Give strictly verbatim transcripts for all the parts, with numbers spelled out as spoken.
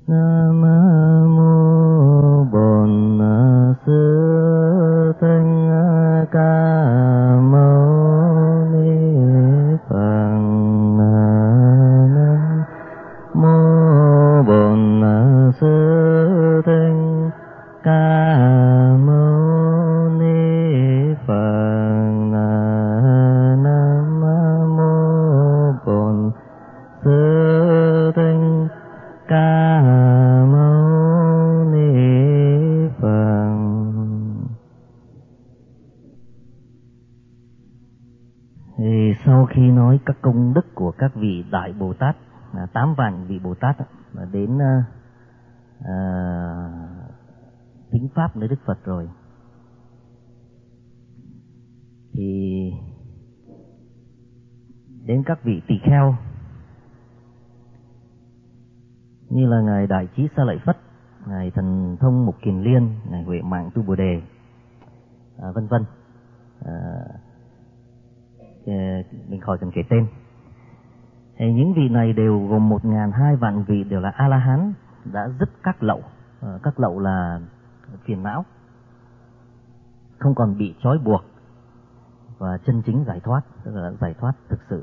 Nam mô Bổn Sư Thích Ca Mâu Ni Phật. Nam mô Bổn Sư Thích Ca Mâu Ni Phật. Nam mô Bổn Sư Thích Ca Mâu Ni Phật. Thì sau khi nói các công đức của các vị đại Bồ Tát, tám vạn vị Bồ Tát đến à, thính pháp với Đức Phật rồi, thì đến các vị tỳ kheo như là ngài Đại Trí Sa Lợi Phất, ngài Thần Thông Mục Kiền Liên, ngài Huệ Mạng Tu Bồ Đề, à, vân vân. À, mình khỏi cần kể tên. Thì những vị này đều gồm một ngàn hai vạn vị đều là A La Hán, đã dứt các lậu. À, các lậu là phiền não, không còn bị trói buộc và chân chính giải thoát, tức là giải thoát thực sự.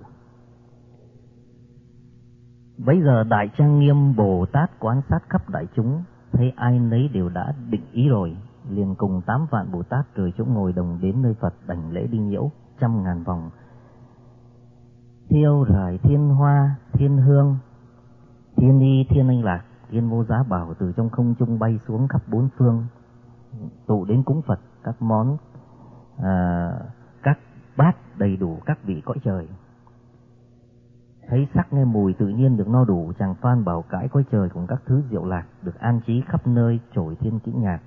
Bấy giờ Đại Trang Nghiêm Bồ Tát quan sát khắp đại chúng, thấy ai nấy đều đã định ý rồi, liền cùng tám vạn Bồ Tát rời chỗ ngồi đồng đến nơi Phật, đảnh lễ đi nhiễu trăm ngàn vòng, thiêu rải thiên hoa, thiên hương, thiên y, thiên anh lạc, thiên vô giá bảo từ trong không trung bay xuống khắp bốn phương, tụ đến cúng Phật các món, à, các bát đầy đủ các vị cõi trời. Thấy sắc nghe mùi tự nhiên được no đủ, chàng phan bảo cãi cõi trời cùng các thứ diệu lạc được an trí khắp nơi trổi thiên kỹ nhạc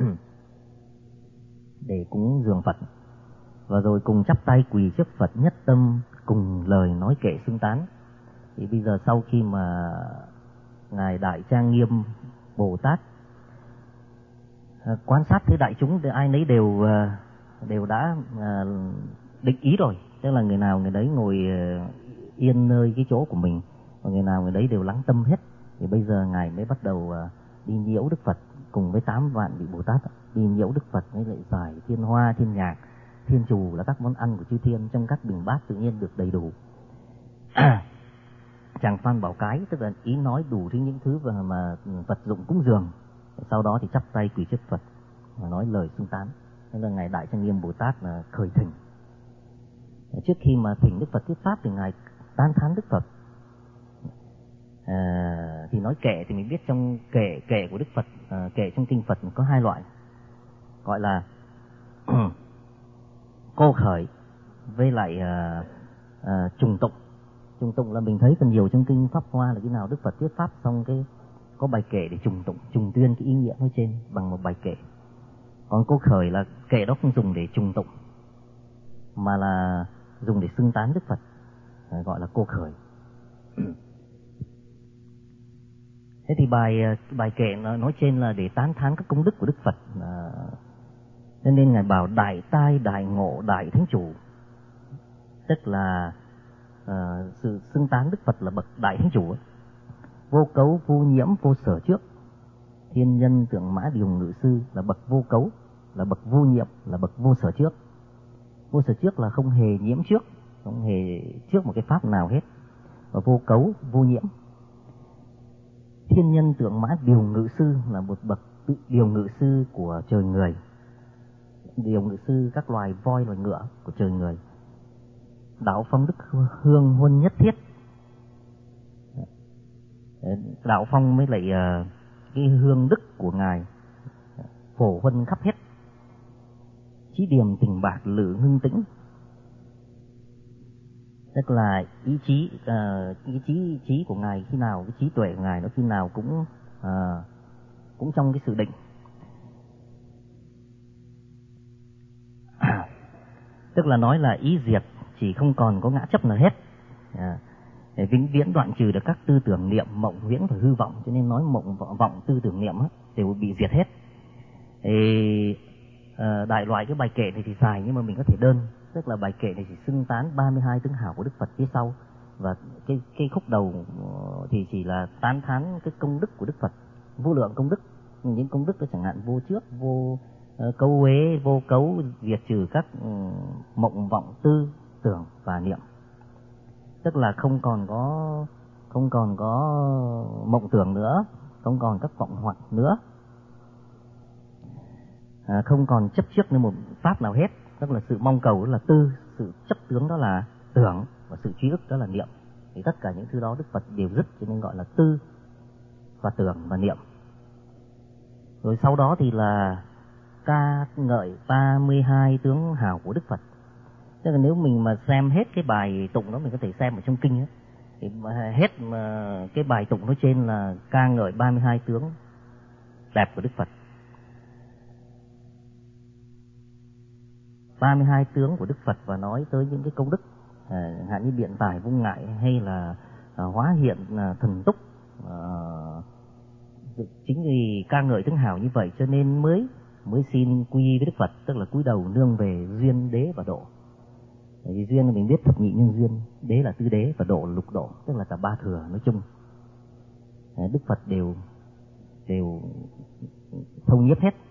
để cúng dường Phật, và rồi cùng chắp tay quỳ trước Phật nhất tâm, cùng lời nói kệ xưng tán. Thì bây giờ sau khi mà ngài Đại Trang Nghiêm Bồ Tát quan sát thấy đại chúng, ai nấy đều đều đã định ý rồi, tức là người nào người đấy ngồi yên nơi cái chỗ của mình, và người nào người đấy đều lắng tâm hết. Thì bây giờ ngài mới bắt đầu đi nhiễu Đức Phật cùng với tám vạn vị Bồ Tát, đi nhiễu Đức Phật với lại giải thiên hoa, thiên nhạc, thiên trù là các món ăn của chư thiên trong các bình bát tự nhiên được đầy đủ. Chàng phan bảo cái, tức là ý nói đủ thứ những thứ mà Phật dụng cúng dường. Sau đó thì chắp tay quỳ trước Phật và nói lời xưng tán. Thế là ngài Đại Trang Nghiêm Bồ Tát là khởi thỉnh. Trước khi mà thỉnh Đức Phật thuyết pháp thì ngài tán thán Đức Phật. À, thì nói kệ thì mình biết trong kệ kệ của Đức Phật, à, kệ trong kinh Phật có hai loại, gọi là cô khởi với lại à, à, trùng tụng. Trùng tụng là mình thấy phần nhiều trong kinh Pháp Hoa là cái nào Đức Phật thuyết pháp xong cái có bài kệ để trùng tụng, trùng tuyên cái ý nghĩa nói trên bằng một bài kệ. Còn cô khởi là kệ đó không dùng để trùng tụng mà là dùng để xưng tán Đức Phật, à, gọi là cô khởi. Thế thì bài bài kệ nói trên là để tán thán các công đức của Đức Phật, à, nên nên ngài bảo đại tai đại ngộ đại thánh chủ, tức là à, sự xưng tán Đức Phật là bậc đại thánh chủ ấy. Vô cấu vô nhiễm vô sở trước, thiên nhân tượng mã điều ngự sư là bậc vô cấu, là bậc vô nhiễm, là bậc vô sở trước. Vô sở trước là không hề nhiễm trước, không hề trước một cái pháp nào hết, và vô cấu vô nhiễm. Thiên nhân tượng mã điều ngự sư là một bậc điều ngự sư của trời người, điều ngự sư các loài voi loài ngựa của trời người. Đạo phong đức hương huân nhất thiết, đạo phong mới lại uh, cái hương đức của ngài phổ huân khắp hết. Chí điểm tình bạc lự ngưng tĩnh, tức là ý chí, uh, ý chí ý chí của ngài khi nào, cái trí tuệ của ngài nó khi nào cũng uh, cũng trong cái sự định. Tức là nói là ý diệt chỉ không còn có ngã chấp nào hết, à, để vĩnh viễn đoạn trừ được các tư tưởng niệm mộng huyễn và hư vọng, cho nên nói mộng vọng tư tưởng niệm á, đều bị diệt hết. Thì uh, đại loại cái bài kệ này thì dài nhưng mà mình có thể đơn, tức là bài kệ này chỉ xưng tán ba mươi hai tướng hảo của Đức Phật phía sau, và cái cái khúc đầu thì chỉ là tán thán cái công đức của Đức Phật vô lượng công đức. Những công đức đó chẳng hạn vô trước, vô uh, cấu uế, vô cấu, diệt trừ các um, mộng vọng tư tưởng và niệm. Tức là không còn có không còn có mộng tưởng nữa, không còn các vọng hoạn nữa, à, không còn chấp trước nên một pháp nào hết. Tức là sự mong cầu đó là tư, sự chấp tướng đó là tưởng, và sự truy ức đó là niệm. Thì tất cả những thứ đó Đức Phật đều dứt, cho nên gọi là tư và tưởng và niệm. Rồi sau đó thì là ca ngợi ba mươi hai tướng hào của Đức Phật. Tức là nếu mình mà xem hết cái bài tụng đó, mình có thể xem ở trong kinh ấy, thì hết mà cái bài tụng nói trên là ca ngợi ba mươi hai tướng đẹp của Đức Phật. ba mươi hai tướng của Đức Phật và nói tới những cái công đức, à, hạn như biện tài vung ngại hay là à, hóa hiện à, thần túc. À, chính vì ca ngợi tướng hào như vậy cho nên mới mới xin quy y với Đức Phật, tức là cúi đầu nương về duyên, đế và độ. Bởi vì duyên mình biết thập nhị nhân duyên, đế là tứ đế và độ là lục độ, tức là cả ba thừa nói chung. À, Đức Phật đều đều thông nhiếp hết.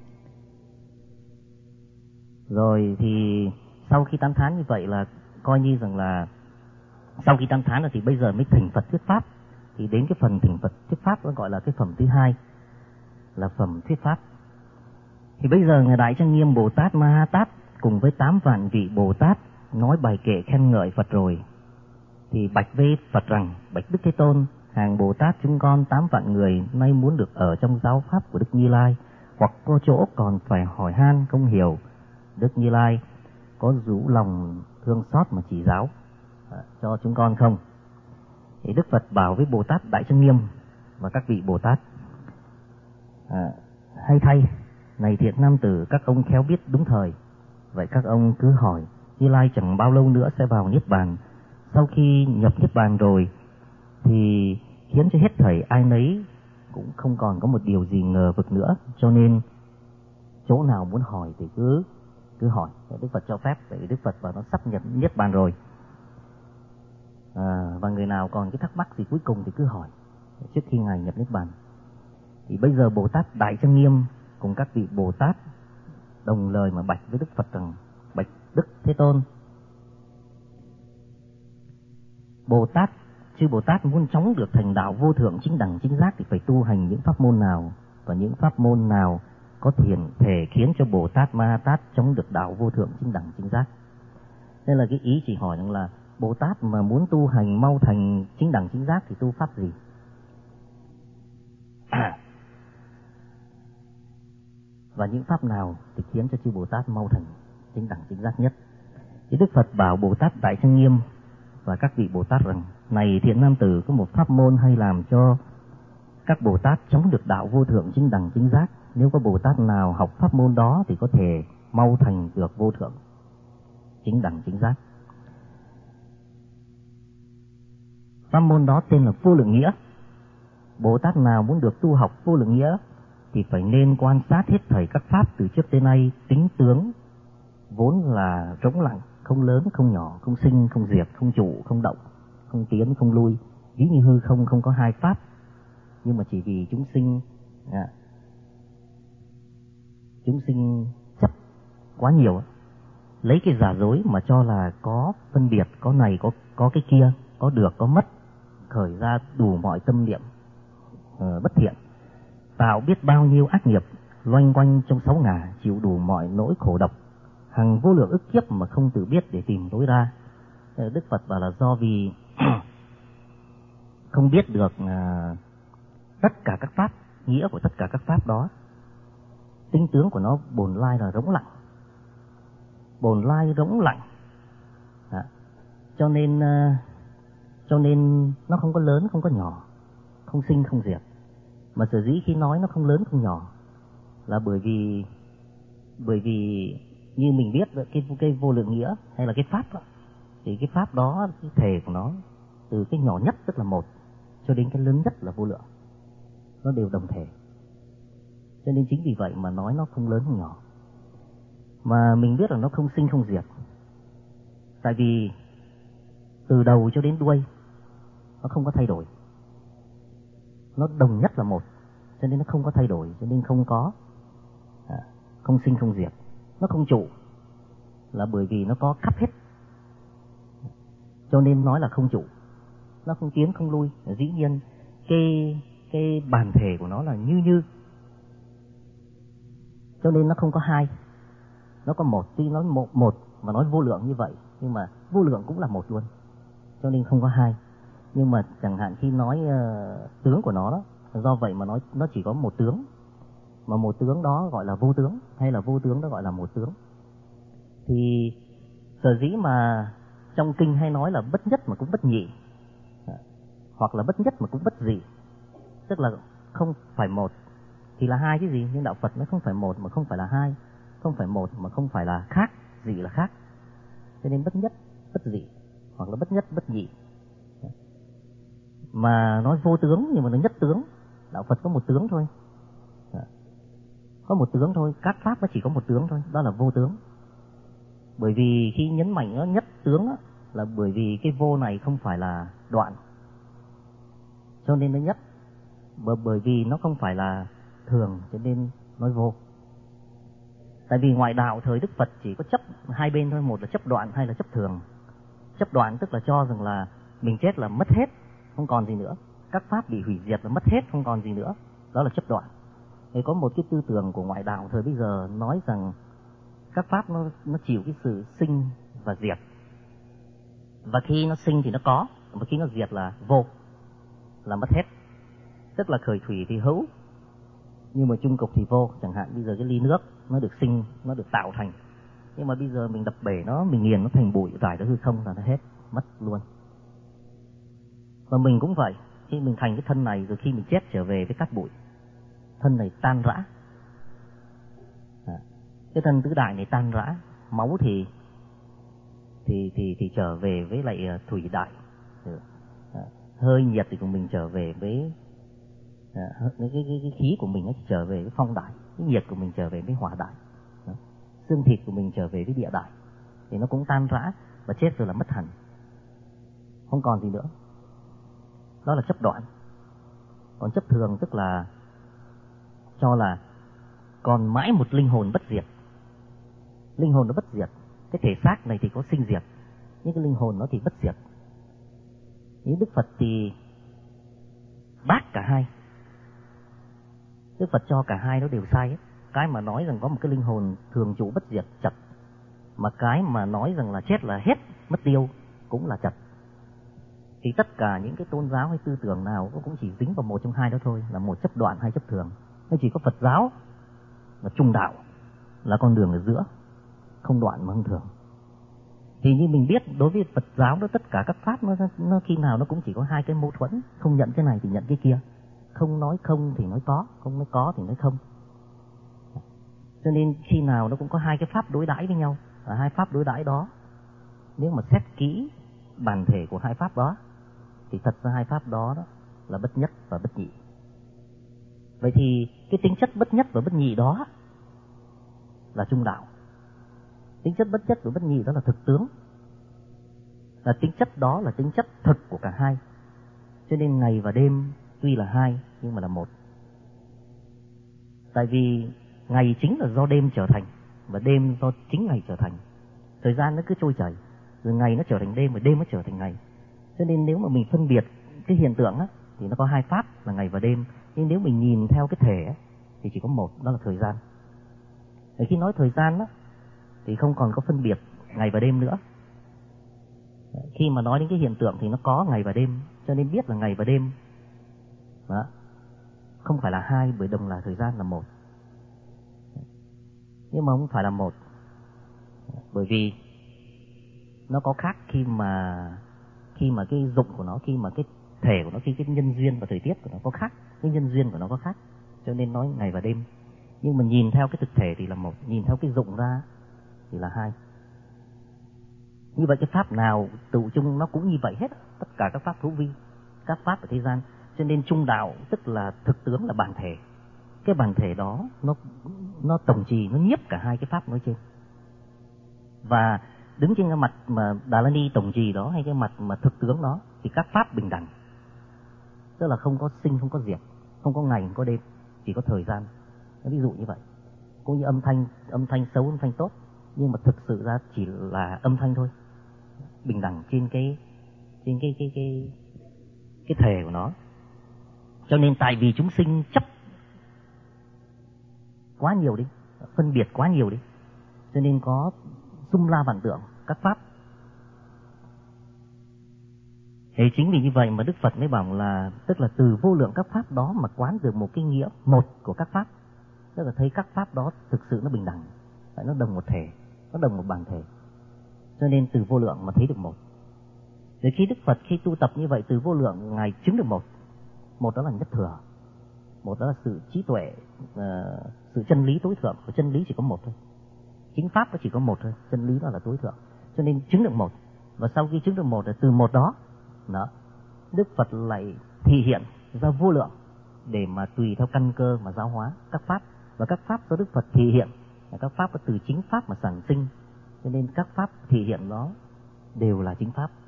Rồi thì sau khi tán thán như vậy là coi như rằng là sau khi tán thán rồi thì bây giờ mới thỉnh Phật thuyết pháp. Thì đến cái phần thỉnh Phật thuyết pháp nó gọi là cái phẩm thứ hai, là phẩm thuyết pháp. Thì bây giờ Ngài Đại Trang Nghiêm Bồ Tát Ma Ha Tát cùng với tám vạn vị Bồ Tát nói bài kệ khen ngợi Phật rồi, thì bạch với Phật rằng: bạch Đức Thế Tôn, hàng Bồ Tát chúng con tám vạn người nay muốn được ở trong giáo pháp của Đức Như Lai, hoặc có chỗ còn phải hỏi han không hiểu. Đức Như Lai có rủ lòng thương xót mà chỉ giáo à, cho chúng con không? Thì Đức Phật bảo với Bồ Tát Đại Trang Nghiêm và các vị Bồ Tát: à, hay thay, này thiện nam tử, các ông khéo biết đúng thời. Vậy các ông cứ hỏi, Như Lai chẳng bao lâu nữa sẽ vào Niết Bàn. Sau khi nhập Niết Bàn rồi thì khiến cho hết thảy ai nấy cũng không còn có một điều gì ngờ vực nữa. Cho nên chỗ nào muốn hỏi thì cứ cứ hỏi. Đức Phật cho phép, vậy Đức Phật vào nó sắp nhập Niết Bàn rồi. À, và người nào còn cái thắc mắc gì cuối cùng thì cứ hỏi trước khi Ngài nhập Niết Bàn. Thì bây giờ Bồ Tát Đại Trang Nghiêm cùng các vị Bồ Tát đồng lời mà bạch với Đức Phật rằng: bạch Đức Thế Tôn, Bồ Tát, chư Bồ Tát muốn chóng được thành đạo vô thượng chính đẳng chính giác thì phải tu hành những pháp môn nào, và những pháp môn nào có thiền thể khiến cho Bồ Tát Ma Ha Tát chóng được đạo vô thượng chính đẳng chính giác. Nên là cái ý chỉ hỏi rằng là Bồ Tát mà muốn tu hành mau thành chính đẳng chính giác thì tu pháp gì? À, và những pháp nào thì khiến cho chư Bồ Tát mau thành chính đẳng chính giác nhất? Thì Đức Phật bảo Bồ Tát Đại Trang Nghiêm và các vị Bồ Tát rằng: này thiện nam tử, có một pháp môn hay làm cho các Bồ Tát chóng được đạo vô thượng chính đẳng chính giác. Nếu có Bồ Tát nào học pháp môn đó thì có thể mau thành được vô thượng chính đẳng chính giác. Pháp môn đó tên là vô lượng nghĩa. Bồ Tát nào muốn được tu học vô lượng nghĩa thì phải nên quan sát hết thảy các pháp từ trước tới nay, tính tướng vốn là rỗng lặng, không lớn không nhỏ, không sinh không diệt, không trụ không động, không tiến không lui. Ví như hư không không có hai pháp, nhưng mà chỉ vì chúng sinh à, chúng sinh chấp quá nhiều, lấy cái giả dối mà cho là có phân biệt, có này có có cái kia, có được có mất, khởi ra đủ mọi tâm niệm uh, bất thiện, tạo biết bao nhiêu ác nghiệp, loanh quanh trong sáu ngả, chịu đủ mọi nỗi khổ độc, hằng vô lượng ức kiếp mà không tự biết để tìm lối ra. Đức Phật bảo là do vì không biết được uh, tất cả các pháp, nghĩa của tất cả các pháp đó, tính tướng của nó bổn lai là rỗng lặng, bổn lai rỗng lặng, à, cho nên uh, cho nên nó không có lớn không có nhỏ, không sinh không diệt. Mà sở dĩ khi nói nó không lớn không nhỏ là bởi vì bởi vì như mình biết cái cái vô lượng nghĩa hay là cái pháp đó, thì cái pháp đó, cái thể của nó từ cái nhỏ nhất tức là một cho đến cái lớn nhất là vô lượng, nó đều đồng thể. Cho nên chính vì vậy mà nói nó không lớn không nhỏ. Mà mình biết là nó không sinh không diệt, tại vì từ đầu cho đến đuôi nó không có thay đổi, nó đồng nhất là một. cho nên nó không có thay đổi, cho nên không có à, không sinh không diệt. Nó không trụ là bởi vì nó có khắp hết, cho nên nói là không trụ. Nó không tiến không lui. Dĩ nhiên cái cái bản thể của nó là như như, cho nên nó không có hai, nó có một. Tuy nói một một mà nói vô lượng như vậy, nhưng mà vô lượng cũng là một luôn, cho nên không có hai. Nhưng mà chẳng hạn khi nói uh, tướng của nó đó, do vậy mà nói nó chỉ có một tướng, mà một tướng đó gọi là vô tướng, hay là vô tướng đó gọi là một tướng. Thì sở dĩ mà trong kinh hay nói là bất nhất mà cũng bất nhị, hoặc là bất nhất mà cũng bất dị, tức là không phải một thì là hai chứ gì. Nhưng đạo Phật nó không phải một mà không phải là hai, không phải một mà không phải là khác, dị là khác. Cho nên bất nhất bất dị, hoặc là bất nhất bất nhị. Mà nói vô tướng nhưng mà nó nhất tướng. Đạo Phật có một tướng thôi, có một tướng thôi. Các pháp nó chỉ có một tướng thôi, đó là vô tướng. Bởi vì khi nhấn mạnh nó nhất tướng á, là bởi vì cái vô này không phải là đoạn, cho nên nó nhất. Bởi vì nó không phải là thường, cho nên nói vô. Tại vì ngoại đạo thời Đức Phật chỉ có chấp hai bên thôi, một là chấp đoạn, hai là chấp thường. Chấp đoạn tức là cho rằng là mình chết là mất hết, không còn gì nữa. Các pháp bị hủy diệt là mất hết, không còn gì nữa. Đó là chấp đoạn. Thì có một cái tư tưởng của ngoại đạo thời bây giờ nói rằng các pháp nó, nó chịu cái sự sinh và diệt. Và khi nó sinh thì nó có, và khi nó diệt là vô, là mất hết. Tức là khởi thủy thì hữu, nhưng mà chung cục thì vô. Chẳng hạn bây giờ cái ly nước nó được sinh, nó được tạo thành, nhưng mà bây giờ mình đập bể nó, mình nghiền nó thành bụi, rải nó hư không là nó hết, mất luôn. Và mình cũng vậy, khi mình thành cái thân này rồi khi mình chết trở về với cát bụi, thân này tan rã. À, cái thân tứ đại này tan rã, máu thì thì thì thì trở về với lại thủy đại, à, hơi nhiệt thì của mình trở về với à, cái, cái, cái, cái khí của mình nó trở về với phong đại, cái nhiệt của mình trở về với hỏa đại, à, xương thịt của mình trở về với địa đại, thì nó cũng tan rã và chết rồi là mất hẳn, không còn gì nữa. Đó là chấp đoạn. Còn chấp thường tức là cho là còn mãi một linh hồn bất diệt. Linh hồn nó bất diệt. Cái thể xác này thì có sinh diệt, nhưng cái linh hồn nó thì bất diệt. Như Đức Phật thì bác cả hai. Đức Phật cho cả hai nó đều sai hết. Cái mà nói rằng có một cái linh hồn thường trụ bất diệt chật, mà cái mà nói rằng là chết là hết, mất tiêu cũng là chật. Thì tất cả những cái tôn giáo hay tư tưởng nào cũng chỉ dính vào một trong hai đó thôi, là một chấp đoạn, hai chấp thường. Nó chỉ có Phật giáo là trung đạo, là con đường ở giữa, không đoạn mà không thường. Thì như mình biết, đối với Phật giáo đó, tất cả các pháp nó, nó khi nào nó cũng chỉ có hai cái mâu thuẫn, không nhận cái này thì nhận cái kia, không nói không thì nói có, không nói có thì nói không. Cho nên khi nào nó cũng có hai cái pháp đối đãi với nhau, và hai pháp đối đãi đó nếu mà xét kỹ bản thể của hai pháp đó thì thật ra hai pháp đó, đó là bất nhất và bất nhị. Vậy thì cái tính chất bất nhất và bất nhị đó là trung đạo. Tính chất bất nhất và bất nhị đó là thực tướng, là tính chất đó là tính chất thực của cả hai. Cho nên ngày và đêm tuy là hai nhưng mà là một. Tại vì ngày chính là do đêm trở thành, và đêm do chính ngày trở thành. Thời gian nó cứ trôi chảy, rồi ngày nó trở thành đêm và đêm nó trở thành ngày. Cho nên nếu mà mình phân biệt cái hiện tượng á, thì nó có hai pháp là ngày và đêm. Nhưng nếu mình nhìn theo cái thể á, thì chỉ có một, đó là thời gian. Để khi nói thời gian á, thì không còn có phân biệt ngày và đêm nữa. Khi mà nói đến cái hiện tượng thì nó có ngày và đêm, cho nên biết là ngày và đêm đó, không phải là hai, bởi đồng là thời gian là một. Nhưng mà không phải là một, bởi vì nó có khác khi mà khi mà cái dụng của nó, khi mà cái thể của nó, khi cái nhân duyên và thời tiết của nó có khác, cái nhân duyên của nó có khác, cho nên nói ngày và đêm. Nhưng mà nhìn theo cái thực thể thì là một, nhìn theo cái dụng ra thì là hai. Như vậy cái pháp nào tự chung nó cũng như vậy hết, tất cả các pháp hữu vi, các pháp ở thế gian. Cho nên trung đạo tức là thực tướng, là bản thể. Cái bản thể đó nó nó tổng trì, nó nhiếp cả hai cái pháp nói trên. Và đứng trên cái mặt mà Đà La Ni tổng trì đó, hay cái mặt mà thực tướng đó, thì các pháp bình đẳng, tức là không có sinh không có diệt, không có ngày không có đêm. chỉ có thời gian. Ví dụ như vậy. Cũng như âm thanh, âm thanh xấu, âm thanh tốt, nhưng mà thực sự ra chỉ là âm thanh thôi, bình đẳng trên cái trên cái cái cái cái thể của nó. Cho nên tại vì chúng sinh chấp quá nhiều đi, phân biệt quá nhiều đi, cho nên có sum la vạn tượng các pháp. Thế chính vì như vậy mà Đức Phật mới bảo là tức là từ vô lượng các pháp đó mà quán được một cái nghĩa một của các pháp, tức là thấy các pháp đó thực sự nó bình đẳng, nó đồng một thể, nó đồng một bản thể, cho nên từ vô lượng mà thấy được một. Rồi khi Đức Phật khi tu tập như vậy từ vô lượng ngài chứng được một, một đó là nhất thừa, một đó là sự trí tuệ, uh, sự chân lý tối thượng. Và chân lý chỉ có một thôi, chính pháp nó chỉ có một thôi, chân lý đó là tối thượng, cho nên chứng được một. Và sau khi chứng được một, từ một đó, đó Đức Phật lại thị hiện ra vô lượng để mà tùy theo căn cơ mà giáo hóa các pháp. Và các pháp do Đức Phật thị hiện là các pháp từ chính pháp mà sản sinh, cho nên các pháp thị hiện nó đều là chính pháp.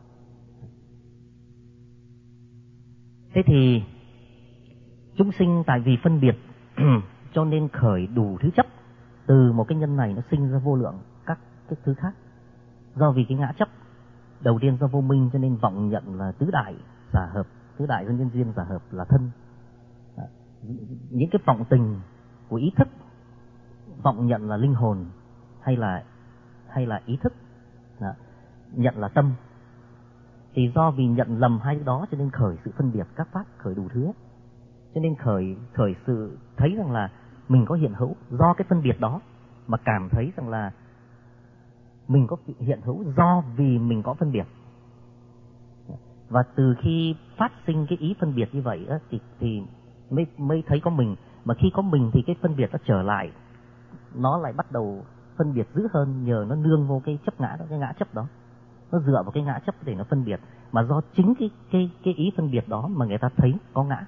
Thế thì chúng sinh tại vì phân biệt cho nên khởi đủ thứ chấp. Từ một cái nhân này nó sinh ra vô lượng các cái thứ khác. Do vì cái ngã chấp, đầu tiên do vô minh cho nên vọng nhận là tứ đại giả hợp, tứ đại do nhân duyên giả hợp là thân. Những cái vọng tình của ý thức, vọng nhận là linh hồn hay là hay là ý thức, đó, nhận là tâm. Thì do vì nhận lầm hai cái đó cho nên khởi sự phân biệt các pháp, khởi đủ thứ hết. Cho nên khởi khởi sự thấy rằng là mình có hiện hữu do cái phân biệt đó, mà cảm thấy rằng là mình có hiện hữu do vì mình có phân biệt. Và từ khi phát sinh cái ý phân biệt như vậy á, thì, thì mới, mới thấy có mình. Mà khi có mình thì cái phân biệt nó trở lại, nó lại bắt đầu phân biệt dữ hơn, nhờ nó nương vô cái chấp ngã đó, cái ngã chấp đó. Nó dựa vào cái ngã chấp để nó phân biệt. Mà do chính cái, cái, cái ý phân biệt đó mà người ta thấy có ngã.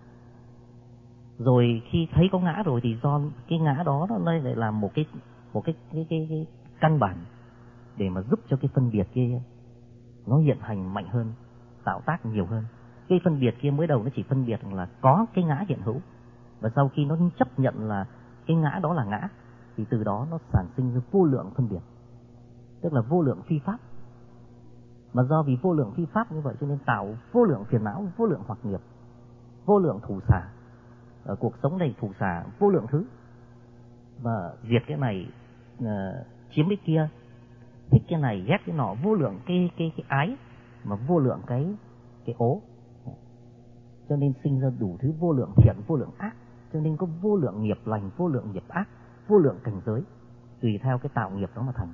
Rồi khi thấy có ngã rồi thì do cái ngã đó nó lại là một cái một cái cái, cái, cái căn bản để mà giúp cho cái phân biệt kia nó hiện hành mạnh hơn, tạo tác nhiều hơn. Cái phân biệt kia mới đầu nó chỉ phân biệt là có cái ngã hiện hữu, và sau khi nó chấp nhận là cái ngã đó là ngã thì từ đó nó sản sinh ra vô lượng phân biệt, tức là vô lượng phi pháp. Mà do vì vô lượng phi pháp như vậy cho nên tạo vô lượng phiền não, vô lượng hoặc nghiệp, vô lượng thủ xả. Ở cuộc sống này thủ xả vô lượng thứ, và diệt cái này, uh, chiếm cái kia, thích cái này ghét cái nọ, vô lượng cái cái cái ái, mà vô lượng cái cái ố. Cho nên sinh ra đủ thứ vô lượng thiện, vô lượng ác. Cho nên có vô lượng nghiệp lành, vô lượng nghiệp ác, vô lượng cảnh giới, tùy theo cái tạo nghiệp đó mà thành.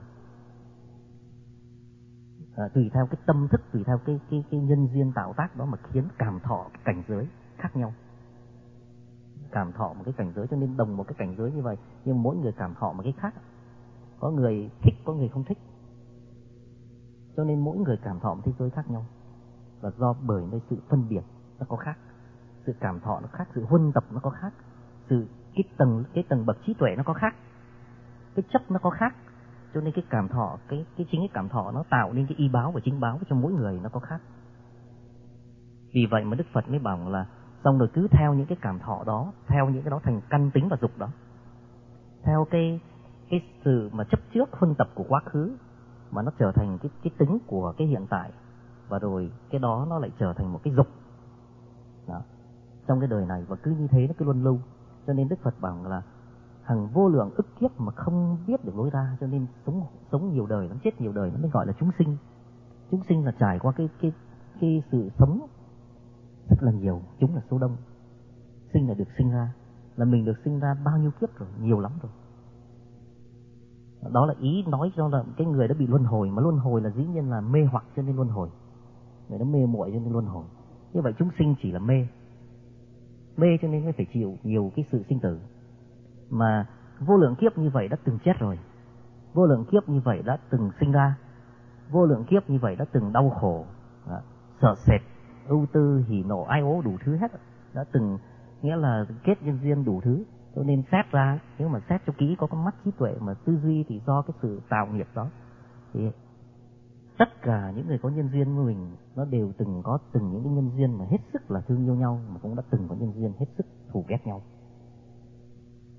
À, tùy theo cái tâm thức, tùy theo cái cái cái nhân duyên tạo tác đó mà khiến cảm thọ cái cảnh giới khác nhau. Cảm thọ một cái cảnh giới, cho nên đồng một cái cảnh giới như vậy, nhưng mỗi người cảm thọ một cái khác. Có người thích, có người không thích, cho nên mỗi người cảm thọ một thế giới khác nhau. Và do bởi nơi sự phân biệt nó có khác, sự cảm thọ nó khác, sự huân tập nó có khác, sự cái tầng cái tầng bậc trí tuệ nó có khác, cái chấp nó có khác. Cho nên cái cảm thọ, cái cái chính cái cảm thọ nó tạo nên cái y báo và chính báo cho mỗi người nó có khác. Vì vậy mà Đức Phật mới bảo là xong rồi cứ theo những cái cảm thọ đó, theo những cái đó thành căn tính và dục đó, theo cái cái sự mà chấp trước huân tập của quá khứ mà nó trở thành cái cái tính của cái hiện tại, và rồi cái đó nó lại trở thành một cái dục đó, trong cái đời này, và cứ như thế nó cứ luân lưu. Cho nên Đức Phật bảo là hằng vô lượng ức kiếp mà không biết được lối ra, cho nên sống sống nhiều đời lắm, chết nhiều đời nó mới gọi là chúng sinh. Chúng sinh là trải qua cái cái cái sự sống rất là nhiều, chúng là số đông. Sinh là được sinh ra, là mình được sinh ra bao nhiêu kiếp rồi, nhiều lắm rồi. Đó là ý nói cho là cái người đã bị luân hồi, mà luân hồi là dĩ nhiên là mê hoặc cho nên luân hồi. Người đó mê muội cho nên luân hồi. Như vậy chúng sinh chỉ là mê. Mê cho nên mới phải chịu nhiều cái sự sinh tử. Mà vô lượng kiếp như vậy đã từng chết rồi, vô lượng kiếp như vậy đã từng sinh ra, vô lượng kiếp như vậy đã từng đau khổ, đó, sợ sệt, ưu tư, hỉ nộ, ai ố đủ thứ hết, đã từng nghĩa là kết nhân duyên đủ thứ. Cho nên xét ra, nếu mà xét cho kỹ có con mắt trí tuệ mà tư duy thì do cái sự tạo nghiệp đó, thì tất cả những người có nhân duyên với mình nó đều từng có từng những cái nhân duyên mà hết sức là thương yêu nhau, mà cũng đã từng có nhân duyên hết sức thù ghét nhau.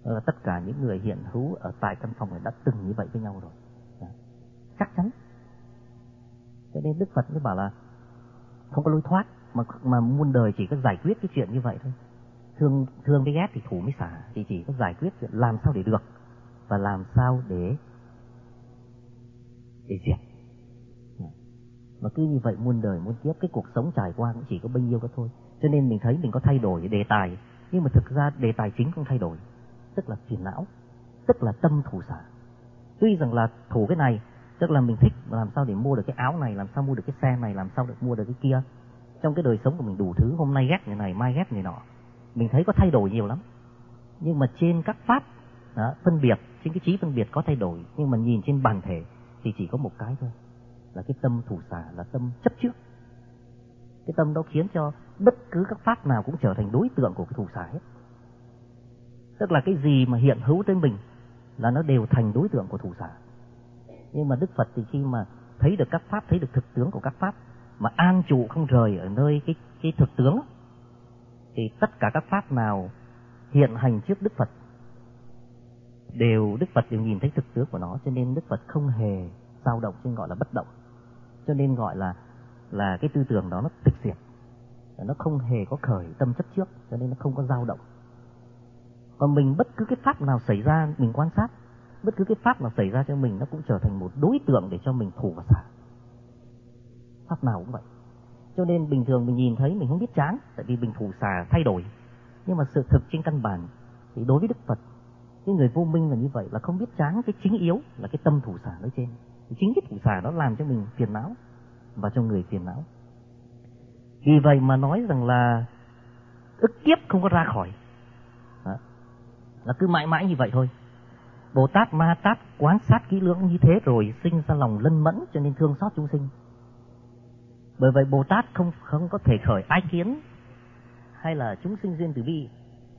Ờ, tất cả những người hiện hữu ở tại căn phòng này đã từng như vậy với nhau rồi. Đó. Chắc chắn. Cho nên Đức Phật mới bảo là không có lối thoát, mà mà muôn đời chỉ có giải quyết cái chuyện như vậy thôi. Thương thương với ghét thì thủ mới xả, thì chỉ có giải quyết chuyện làm sao để được và làm sao để để diệt. Mà cứ như vậy muôn đời muôn kiếp, cái cuộc sống trải qua cũng chỉ có bao nhiêu đó thôi. Cho nên mình thấy mình có thay đổi đề tài, nhưng mà thực ra đề tài chính không thay đổi, tức là phiền não, tức là tâm thủ xả. Tuy rằng là thủ cái này, tức là mình thích làm sao để mua được cái áo này, làm sao mua được cái xe này, làm sao được mua được cái kia. Trong cái đời sống của mình đủ thứ, hôm nay ghét người này, mai ghét người nọ. Mình thấy có thay đổi nhiều lắm. Nhưng mà trên các pháp đó, phân biệt, trên cái trí phân biệt có thay đổi, nhưng mà nhìn trên bản thể thì chỉ có một cái thôi, là cái tâm thủ xả, là tâm chấp trước. Cái tâm đó khiến cho bất cứ các pháp nào cũng trở thành đối tượng của cái thủ xả hết. Tức là cái gì mà hiện hữu tới mình là nó đều thành đối tượng của thủ xả. Nhưng mà Đức Phật thì khi mà thấy được các pháp, thấy được thực tướng của các pháp, mà an trụ không rời ở nơi cái, cái thực tướng, thì tất cả các pháp nào hiện hành trước Đức Phật đều, Đức Phật đều nhìn thấy thực tướng của nó. Cho nên Đức Phật không hề dao động, cho nên gọi là bất động. Cho nên gọi là là cái tư tưởng đó nó tịch diệt, nó không hề có khởi tâm chấp trước, cho nên nó không có dao động. Còn mình bất cứ cái pháp nào xảy ra, mình quan sát, bất cứ cái pháp nào xảy ra cho mình nó cũng trở thành một đối tượng để cho mình thủ và xả. Pháp nào cũng vậy. Cho nên bình thường mình nhìn thấy mình không biết chán, tại vì mình thủ xả thay đổi. Nhưng mà sự thực trên căn bản thì đối với Đức Phật, cái người vô minh là như vậy, là không biết chán cái chính yếu là cái tâm thủ xả nói trên. Chính cái thủ xả đó làm cho mình phiền não và cho người phiền não. Vì vậy mà nói rằng là ức kiếp không có ra khỏi. Đó. Là cứ mãi mãi như vậy thôi. Bồ Tát Ma Tát quán sát kỹ lưỡng như thế rồi sinh ra lòng lân mẫn, cho nên thương xót chúng sinh. Bởi vậy Bồ Tát không không có thể khởi ái kiến hay là chúng sinh duyên từ bi.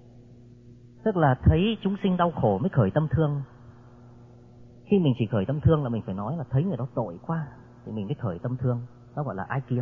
Tức là thấy chúng sinh đau khổ mới khởi tâm thương. Khi mình chỉ khởi tâm thương là mình phải nói là thấy người đó tội quá thì mình mới khởi tâm thương, đó gọi là ái kiến.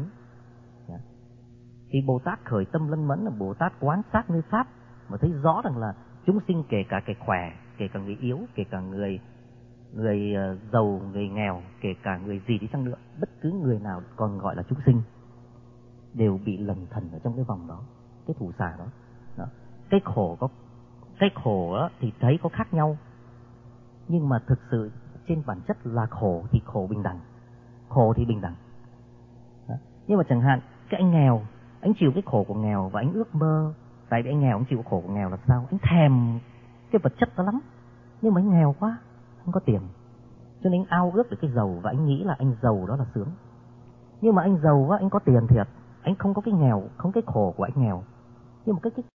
Thì Bồ Tát khởi tâm lân mẫn là Bồ Tát quán sát nơi pháp mà thấy rõ rằng là chúng sinh, kể cả kẻ khỏe, kể cả người yếu, kể cả người người giàu, người nghèo, kể cả người gì đi chăng nữa, bất cứ người nào còn gọi là chúng sinh đều bị lẩn thần ở trong cái vòng đó, cái thủ xả đó. đó. Cái khổ có cái khổ đó thì thấy có khác nhau, nhưng mà thực sự trên bản chất là khổ thì khổ bình đẳng, khổ thì bình đẳng. Đó. Nhưng mà chẳng hạn cái anh nghèo, anh chịu cái khổ của nghèo và anh ước mơ, tại vì anh nghèo anh chịu khổ của nghèo là sao? Anh thèm cái vật chất đó lắm, nhưng mà anh nghèo quá, anh có tiền, cho nên anh ao ước được cái giàu và anh nghĩ là anh giàu đó là sướng. Nhưng mà anh giàu quá, anh có tiền thiệt, anh không có cái nghèo, không cái khổ của anh nghèo, nhưng mà cái cái